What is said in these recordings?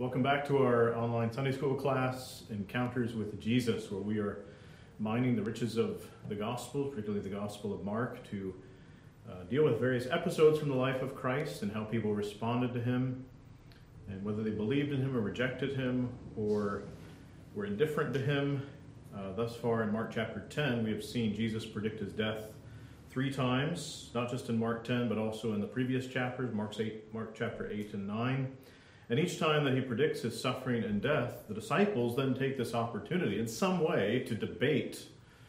Welcome back to our online Sunday school class, Encounters with Jesus, where we are mining the riches of the Gospel, particularly the Gospel of Mark, to deal with various episodes from the life of Christ and how people responded to him, and whether they believed in him or rejected him or were indifferent to him. Thus far in Mark chapter 10, we have seen Jesus predict his death 3 times, not just in Mark 10, but also in the previous chapters, Mark chapter 8 and 9. And each time that he predicts his suffering and death, the disciples then take this opportunity in some way to debate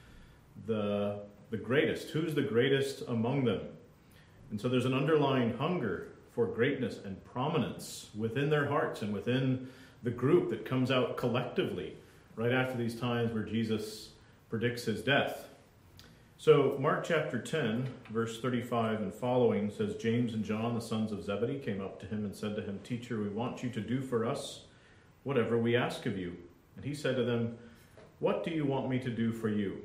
the greatest. Who's the greatest among them? And so there's an underlying hunger for greatness and prominence within their hearts and within the group that comes out collectively right after these times where Jesus predicts his death. So Mark chapter 10, verse 35 and following says, James and John, the sons of Zebedee, came up to him and said to him, Teacher, we want you to do for us whatever we ask of you. And he said to them, What do you want me to do for you?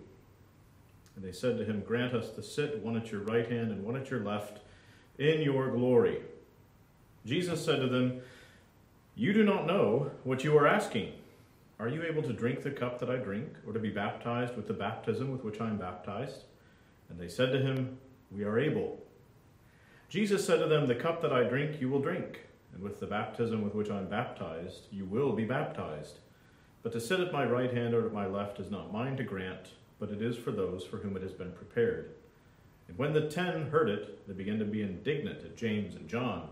And they said to him, Grant us to sit, one at your right hand and one at your left, in your glory. Jesus said to them, You do not know what you are asking. Are you able to drink the cup that I drink, or to be baptized with the baptism with which I am baptized? And they said to him, We are able. Jesus said to them, The cup that I drink you will drink, and with the baptism with which I am baptized you will be baptized. But to sit at my right hand or at my left is not mine to grant, but it is for those for whom it has been prepared. And when the 10 heard it, they began to be indignant at James and John.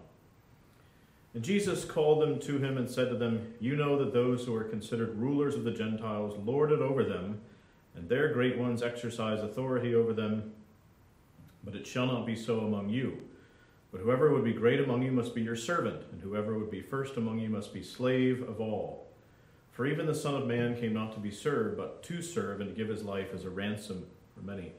And Jesus called them to him and said to them, You know that those who are considered rulers of the Gentiles lord it over them, and their great ones exercise authority over them. But it shall not be so among you. But whoever would be great among you must be your servant, and whoever would be first among you must be slave of all. For even the Son of Man came not to be served, but to serve and to give his life as a ransom for many.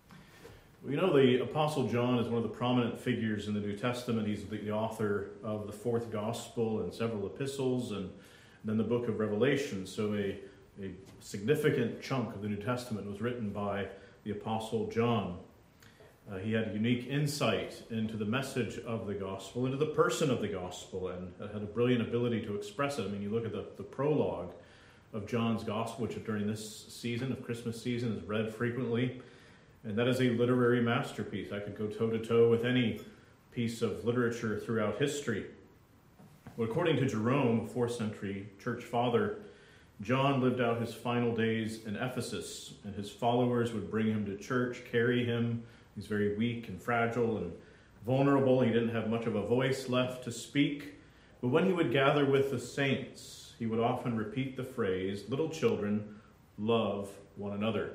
We know the Apostle John is one of the prominent figures in the New Testament. He's the author of the 4th Gospel and several epistles, and then the book of Revelation. So a significant chunk of the New Testament was written by the Apostle John. He had a unique insight into the message of the gospel, into the person of the gospel, and had a brilliant ability to express it. I mean, you look at the prologue of John's gospel, which during this season of Christmas season is read frequently. And that is a literary masterpiece. I could go toe-to-toe with any piece of literature throughout history. Well, according to Jerome, a 4th century church father, John lived out his final days in Ephesus, and his followers would bring him to church, carry him. He's very weak and fragile and vulnerable. He didn't have much of a voice left to speak. But when he would gather with the saints, he would often repeat the phrase, Little children, love one another.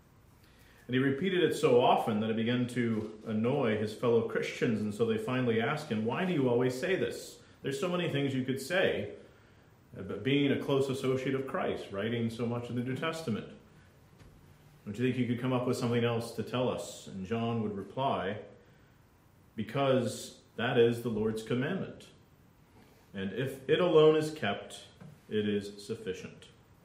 And he repeated it so often that it began to annoy his fellow Christians, and so they finally asked him, Why do you always say this? There's so many things you could say, but being a close associate of Christ, writing so much in the New Testament, don't you think you could come up with something else to tell us? And John would reply, Because that is the Lord's commandment. And if it alone is kept, it is sufficient.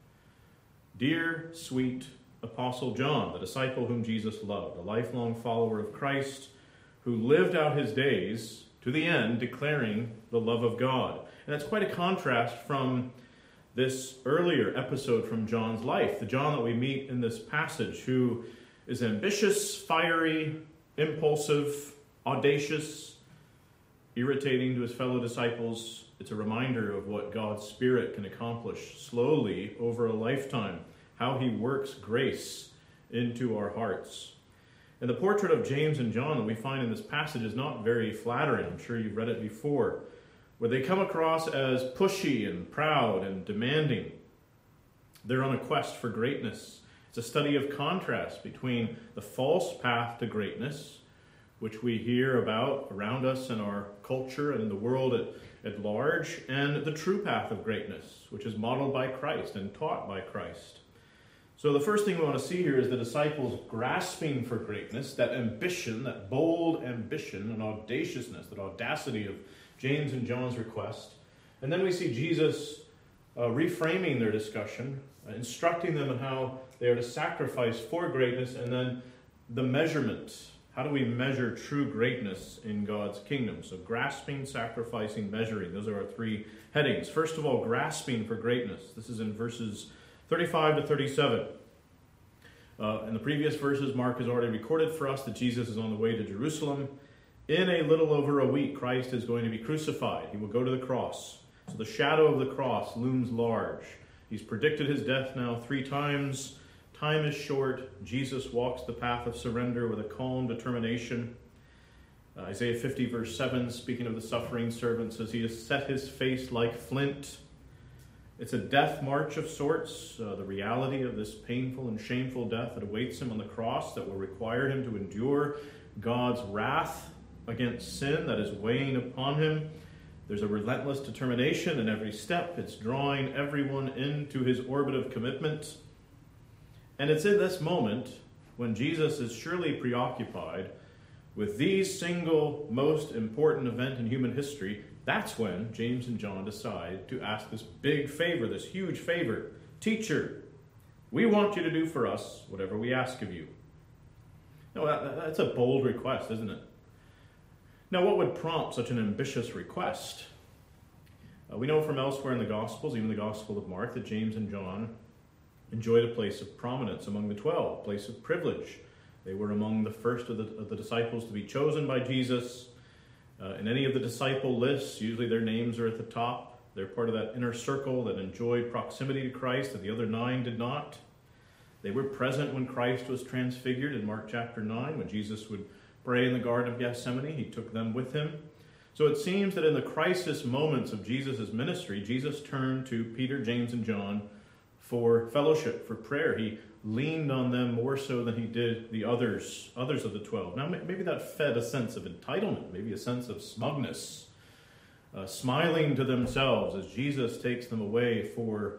Dear, sweet Apostle John, the disciple whom Jesus loved, a lifelong follower of Christ, who lived out his days to the end declaring the love of God. And that's quite a contrast from this earlier episode from John's life, the John that we meet in this passage, who is ambitious, fiery, impulsive, audacious, irritating to his fellow disciples. It's a reminder of what God's Spirit can accomplish slowly over a lifetime, how he works grace into our hearts. And the portrait of James and John that we find in this passage is not very flattering. I'm sure you've read it before, where they come across as pushy and proud and demanding. They're on a quest for greatness. It's a study of contrast between the false path to greatness, which we hear about around us in our culture and in the world at large, and the true path of greatness, which is modeled by Christ and taught by Christ. So the first thing we want to see here is the disciples grasping for greatness, that ambition, that bold ambition and audaciousness, that audacity of James and John's request. And then we see Jesus reframing their discussion, instructing them on how they are to sacrifice for greatness, and then the measurement How do we measure true greatness in God's kingdom? So grasping, sacrificing, measuring. Those are our three headings. First of all, grasping for greatness. This is in verses 35 to 37. In the previous verses, Mark has already recorded for us that Jesus is on the way to Jerusalem. In a little over a week, Christ is going to be crucified. He will go to the cross. So the shadow of the cross looms large. He's predicted his death now 3 times. Time is short. Jesus walks the path of surrender with a calm determination. Isaiah 50 verse 7, speaking of the suffering servant, says he has set his face like flint. It's a death march of sorts, the reality of this painful and shameful death that awaits him on the cross that will require him to endure God's wrath against sin that is weighing upon him. There's a relentless determination in every step. It's drawing everyone into his orbit of commitment. And it's in this moment when Jesus is surely preoccupied with the single most important event in human history. That's when James and John decide to ask this big favor, this huge favor. Teacher, we want you to do for us whatever we ask of you. Now, that's a bold request, isn't it? Now, what would prompt such an ambitious request? We know from elsewhere in the Gospels, even the Gospel of Mark, that James and John enjoyed a place of prominence among the 12, a place of privilege. They were among the first of the disciples to be chosen by Jesus. In any of the disciple lists, usually their names are at the top. They're part of that inner circle that enjoyed proximity to Christ that the other 9 did not. They were present when Christ was transfigured in Mark chapter 9, when Jesus would pray in the Garden of Gethsemane. He took them with him. So it seems that in the crisis moments of Jesus' ministry, Jesus turned to Peter, James, and John for fellowship, for prayer. He leaned on them more so than he did the others of the 12. Now, maybe that fed a sense of entitlement, maybe a sense of smugness, smiling to themselves as Jesus takes them away for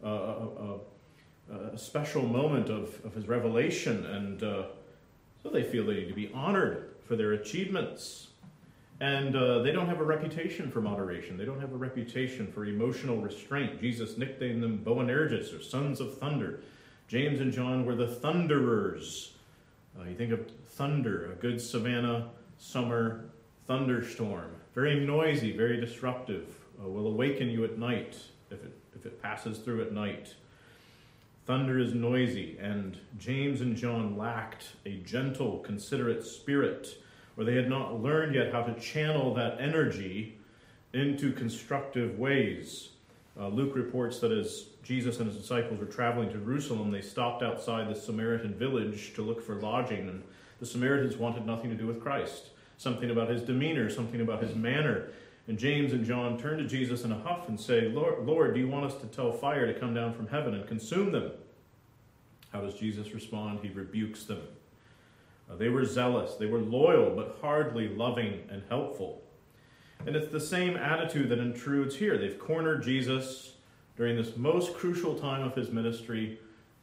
a special moment of his revelation, and so they feel they need to be honored for their achievements. And they don't have a reputation for moderation. They don't have a reputation for emotional restraint. Jesus nicknamed them Boanerges, or sons of thunder. James and John were the thunderers. You think of thunder, a good Savannah summer thunderstorm. Very noisy, very disruptive. Will awaken you at night if it passes through at night. Thunder is noisy, and James and John lacked a gentle, considerate spirit, or they had not learned yet how to channel that energy into constructive ways. Luke reports that as Jesus and his disciples were traveling to Jerusalem, they stopped outside the Samaritan village to look for lodging, and the Samaritans wanted nothing to do with Christ. Something about his demeanor, something about his manner. And James and John turn to Jesus in a huff and say, Lord, do you want us to tell fire to come down from heaven and consume them? How does Jesus respond? He rebukes them. They were zealous, they were loyal, but hardly loving and helpful. And it's the same attitude that intrudes here. They've cornered Jesus during this most crucial time of his ministry.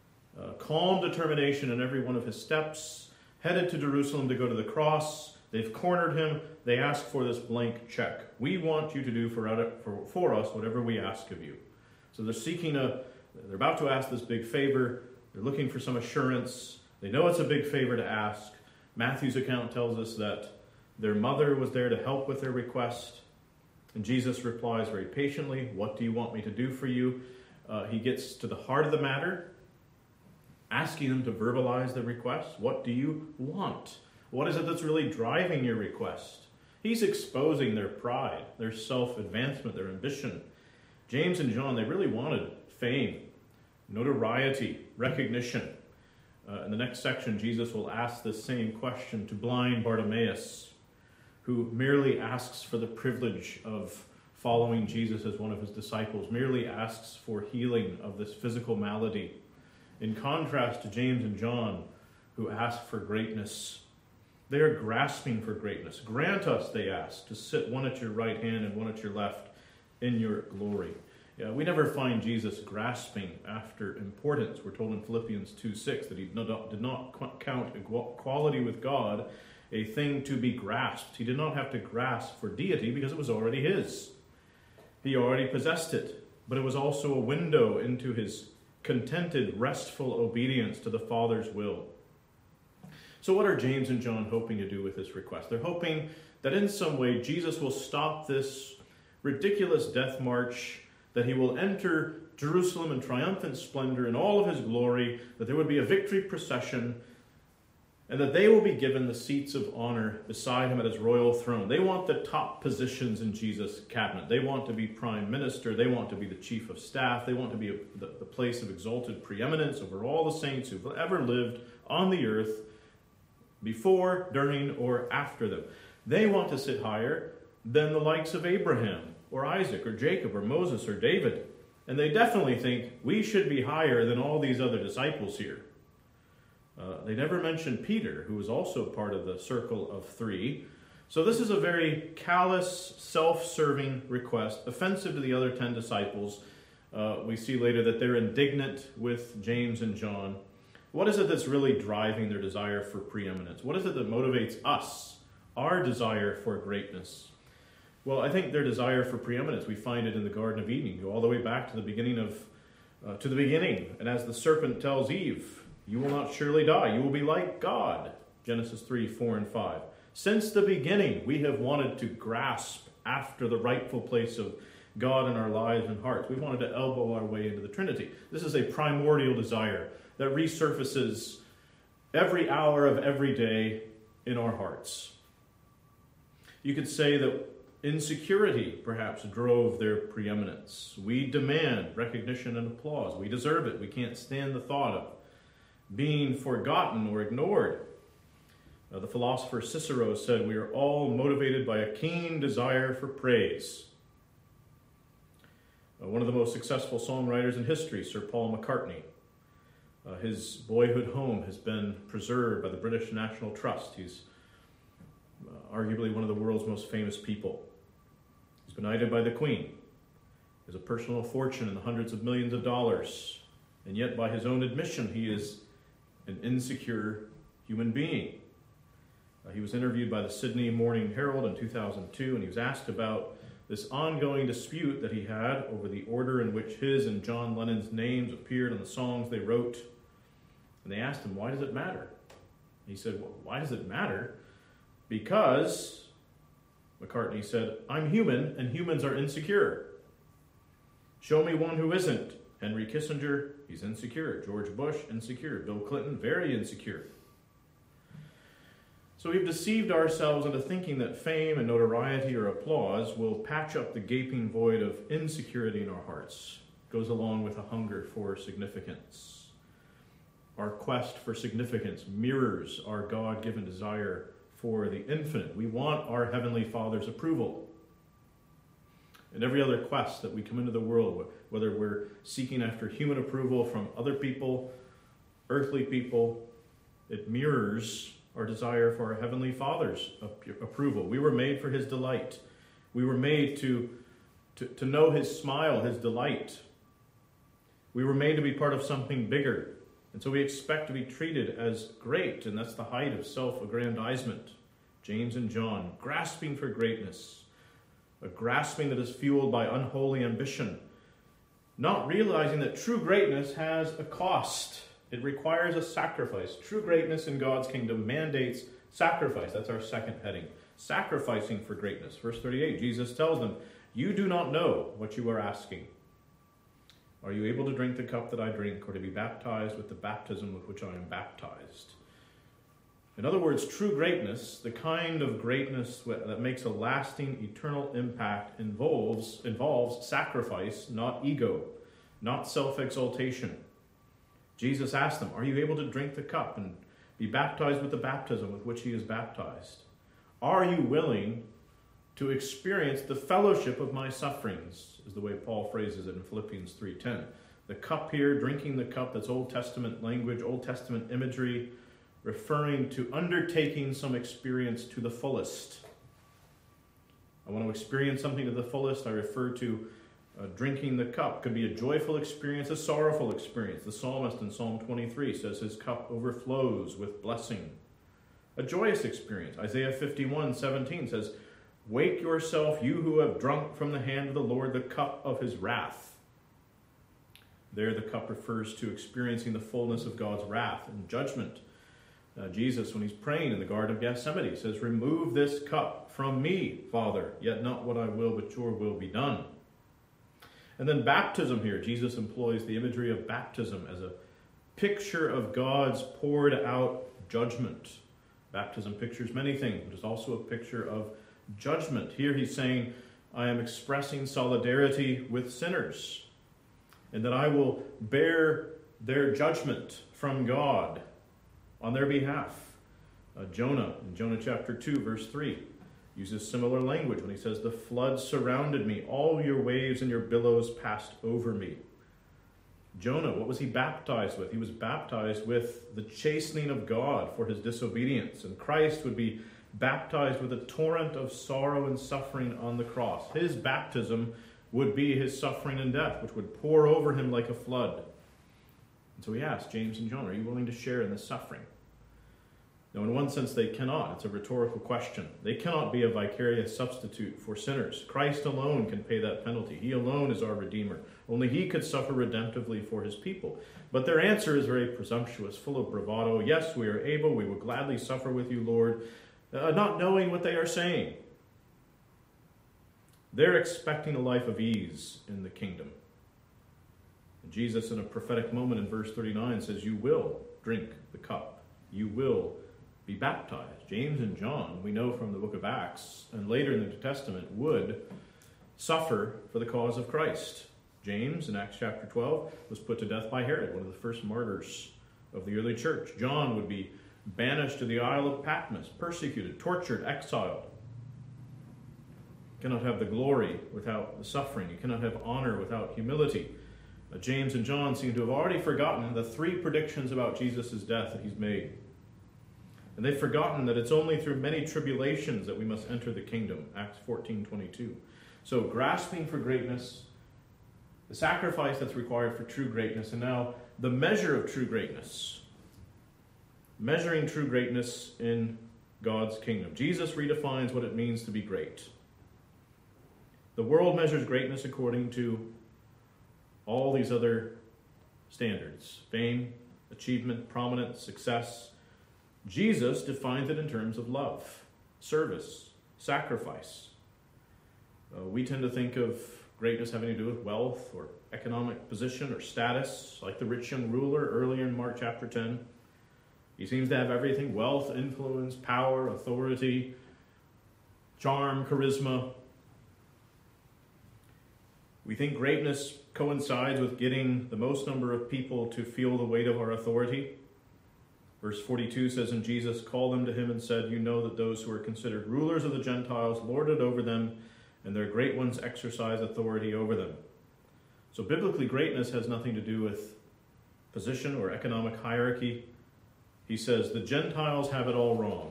Calm determination in every one of his steps. Headed to Jerusalem to go to the cross. They've cornered him. They ask for this blank check. We want you to do for us whatever we ask of you. So they're about to ask this big favor. They're looking for some assurance. They know it's a big favor to ask. Matthew's account tells us that their mother was there to help with their request. And Jesus replies very patiently, what do you want me to do for you? He gets to the heart of the matter, asking them to verbalize the request. What do you want? What is it that's really driving your request? He's exposing their pride, their self-advancement, their ambition. James and John, they really wanted fame, notoriety, recognition. In the next section, Jesus will ask this same question to blind Bartimaeus, who merely asks for the privilege of following Jesus as one of his disciples, merely asks for healing of this physical malady. In contrast to James and John, who ask for greatness. They are grasping for greatness. Grant us, they ask, to sit one at your right hand and one at your left in your glory. We never find Jesus grasping after importance. We're told in Philippians 2:6 that he did not count equality with God a thing to be grasped. He did not have to grasp for deity because it was already his. He already possessed it, but it was also a window into his contented, restful obedience to the Father's will. So what are James and John hoping to do with this request? They're hoping that in some way Jesus will stop this ridiculous death march, that he will enter Jerusalem in triumphant splendor in all of his glory, that there would be a victory procession, and that they will be given the seats of honor beside him at his royal throne. They want the top positions in Jesus' cabinet. They want to be prime minister. They want to be the chief of staff. They want to be the place of exalted preeminence over all the saints who've ever lived on the earth before, during, or after them. They want to sit higher than the likes of Abraham or Isaac or Jacob or Moses or David. And they definitely think we should be higher than all these other disciples here. They never mention Peter, who was also part of the circle of three. So this is a very callous, self-serving request, offensive to the other 10 disciples. We see later that they're indignant with James and John. What is it that's really driving their desire for preeminence? What is it that motivates us, our desire for greatness? Well, I think their desire for preeminence, we find it in the Garden of Eden. You go all the way back to the beginning. And as the serpent tells Eve, you will not surely die. You will be like God. Genesis 3, 4, and 5. Since the beginning, we have wanted to grasp after the rightful place of God in our lives and hearts. We've wanted to elbow our way into the Trinity. This is a primordial desire that resurfaces every hour of every day in our hearts. You could say that insecurity perhaps drove their preeminence. We demand recognition and applause. We deserve it. We can't stand the thought of being forgotten or ignored. The philosopher Cicero said, we are all motivated by a keen desire for praise. One of the most successful songwriters in history, Sir Paul McCartney, his boyhood home has been preserved by the British National Trust. He's arguably one of the world's most famous people. He's been knighted by the Queen. He has a personal fortune in the hundreds of millions of dollars. And yet, by his own admission, he is an insecure human being. He was interviewed by the Sydney Morning Herald in 2002, and he was asked about this ongoing dispute that he had over the order in which his and John Lennon's names appeared on the songs they wrote. And they asked him, why does it matter? He said, well, why does it matter? Because, McCartney said, I'm human, and humans are insecure. Show me one who isn't. Henry Kissinger, he's insecure. George Bush, insecure. Bill Clinton, very insecure. So we've deceived ourselves into thinking that fame and notoriety or applause will patch up the gaping void of insecurity in our hearts. It goes along with a hunger for significance. Our quest for significance mirrors our God-given desire for the infinite. We want our Heavenly Father's approval. And every other quest that we come into the world, whether we're seeking after human approval from other people, earthly people, it mirrors our desire for our Heavenly Father's approval. We were made for His delight. We were made to know His smile, His delight. We were made to be part of something bigger. And so we expect to be treated as great, and that's the height of self-aggrandizement. James and John, grasping for greatness, a grasping that is fueled by unholy ambition, not realizing that true greatness has a cost. It requires a sacrifice. True greatness in God's kingdom mandates sacrifice. That's our second heading. Sacrificing for greatness. Verse 38, Jesus tells them, you do not know what you are asking. Are you able to drink the cup that I drink, or to be baptized with the baptism with which I am baptized? In other words, true greatness, the kind of greatness that makes a lasting, eternal impact, involves sacrifice, not ego, not self-exaltation. Jesus asked them, are you able to drink the cup and be baptized with the baptism with which he is baptized? Are you willing to experience the fellowship of my sufferings, is the way Paul phrases it in Philippians 3:10. The cup here, drinking the cup, that's Old Testament language, Old Testament imagery, referring to undertaking some experience to the fullest. I want to experience something to the fullest. I refer to drinking the cup. Could be a joyful experience, a sorrowful experience. The psalmist in Psalm 23 says his cup overflows with blessing. A joyous experience. Isaiah 51:17 says, wake yourself, you who have drunk from the hand of the Lord the cup of his wrath. There the cup refers to experiencing the fullness of God's wrath and judgment. Jesus, when he's praying in the Garden of Gethsemane, says, "Remove this cup from me, Father, yet not what I will, but your will be done." And then baptism here, Jesus employs the imagery of baptism as a picture of God's poured out judgment. Baptism pictures many things, but it's also a picture of judgment. Here he's saying, I am expressing solidarity with sinners, and that I will bear their judgment from God on their behalf. Jonah, in Jonah chapter 2, verse 3, uses similar language when he says, "The flood surrounded me, all your waves and your billows passed over me." Jonah, what was he baptized with? He was baptized with the chastening of God for his disobedience, and Christ would be baptized with a torrent of sorrow and suffering on the cross. His baptism would be his suffering and death, which would pour over him like a flood. And so he asked James and John, are you willing to share in this suffering? Now, in one sense, they cannot. It's a rhetorical question. They cannot be a vicarious substitute for sinners. Christ alone can pay that penalty. He alone is our Redeemer. Only he could suffer redemptively for his people. But their answer is very presumptuous, full of bravado. Yes, we are able. We will gladly suffer with you, Lord, not knowing what they are saying. They're expecting a life of ease in the kingdom. And Jesus, in a prophetic moment in verse 39, says, you will drink the cup. You will be baptized. James and John, we know from the book of Acts, and later in the New Testament, would suffer for the cause of Christ. James, in Acts chapter 12, was put to death by Herod, one of the first martyrs of the early church. John would be banished to the Isle of Patmos, persecuted, tortured, exiled. You cannot have the glory without the suffering. You cannot have honor without humility. James and John seem to have already forgotten the three predictions about Jesus' death that he's made. And they've forgotten that it's only through many tribulations that we must enter the kingdom, Acts 14:22. So grasping for greatness, the sacrifice that's required for true greatness, and now the measure of true greatness. Measuring true greatness in God's kingdom. Jesus redefines what it means to be great. The world measures greatness according to all these other standards: fame, achievement, prominence, success. Jesus defines it in terms of love, service, sacrifice. We tend to think of greatness having to do with wealth or economic position or status, like the rich young ruler earlier in Mark chapter 10. He seems to have everything: wealth, influence, power, authority, charm, charisma. We think greatness coincides with getting the most number of people to feel the weight of our authority. Verse 42 says, and Jesus called them to him and said, you know that those who are considered rulers of the Gentiles lord it over them, and their great ones exercise authority over them. So biblically, greatness has nothing to do with position or economic hierarchy. He says the Gentiles have it all wrong.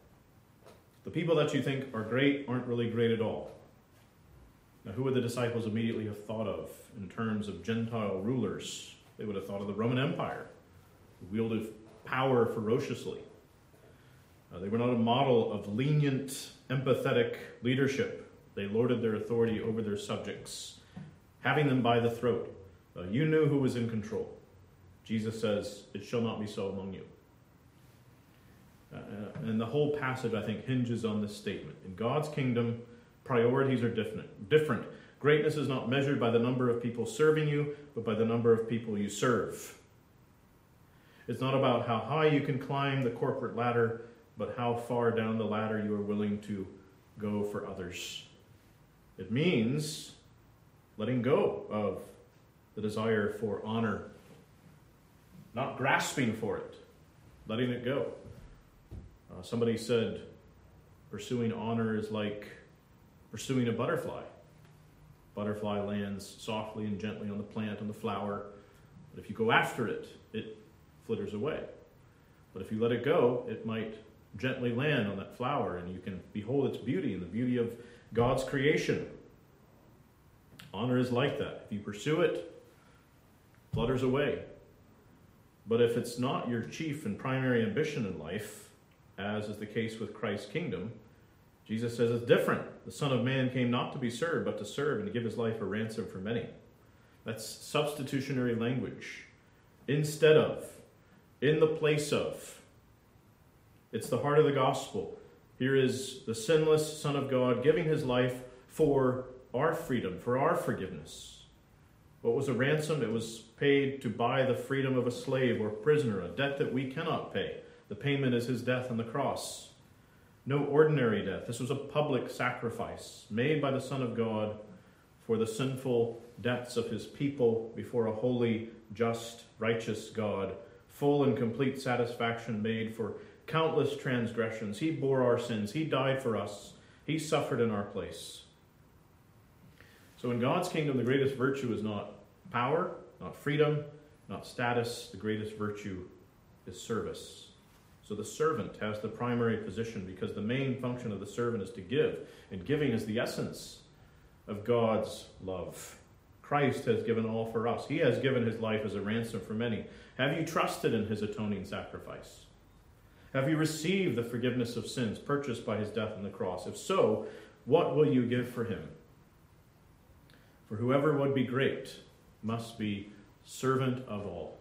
The people that you think are great aren't really great at all. Now, who would the disciples immediately have thought of in terms of Gentile rulers? They would have thought of the Roman Empire, who wielded power ferociously. They were not a model of lenient, empathetic leadership. They lorded their authority over their subjects, having them by the throat. You knew who was in control. Jesus says, it shall not be so among you. And the whole passage, I think, hinges on this statement. In God's kingdom, priorities are different. Greatness is not measured by the number of people serving you, but by the number of people you serve. It's not about how high you can climb the corporate ladder, but how far down the ladder you are willing to go for others. It means letting go of the desire for honor, not grasping for it, letting it go. Somebody said, pursuing honor is like pursuing a butterfly. Butterfly lands softly and gently on the plant, on the flower. But if you go after it, it flitters away. But if you let it go, it might gently land on that flower, and you can behold its beauty and the beauty of God's creation. Honor is like that. If you pursue it, it flutters away. But if it's not your chief and primary ambition in life, as is the case with Christ's kingdom, Jesus says it's different. The Son of Man came not to be served, but to serve and to give his life a ransom for many. That's substitutionary language. Instead of, in the place of. It's the heart of the gospel. Here is the sinless Son of God giving his life for our freedom, for our forgiveness. What was a ransom? It was paid to buy the freedom of a slave or prisoner, a debt that we cannot pay. The payment is his death on the cross. No ordinary death. This was a public sacrifice made by the Son of God for the sinful debts of his people before a holy, just, righteous God. Full and complete satisfaction made for countless transgressions. He bore our sins. He died for us. He suffered in our place. So in God's kingdom, the greatest virtue is not power, not freedom, not status. The greatest virtue is service. So the servant has the primary position because the main function of the servant is to give. And giving is the essence of God's love. Christ has given all for us. He has given his life as a ransom for many. Have you trusted in his atoning sacrifice? Have you received the forgiveness of sins purchased by his death on the cross? If so, what will you give for him? For whoever would be great must be servant of all.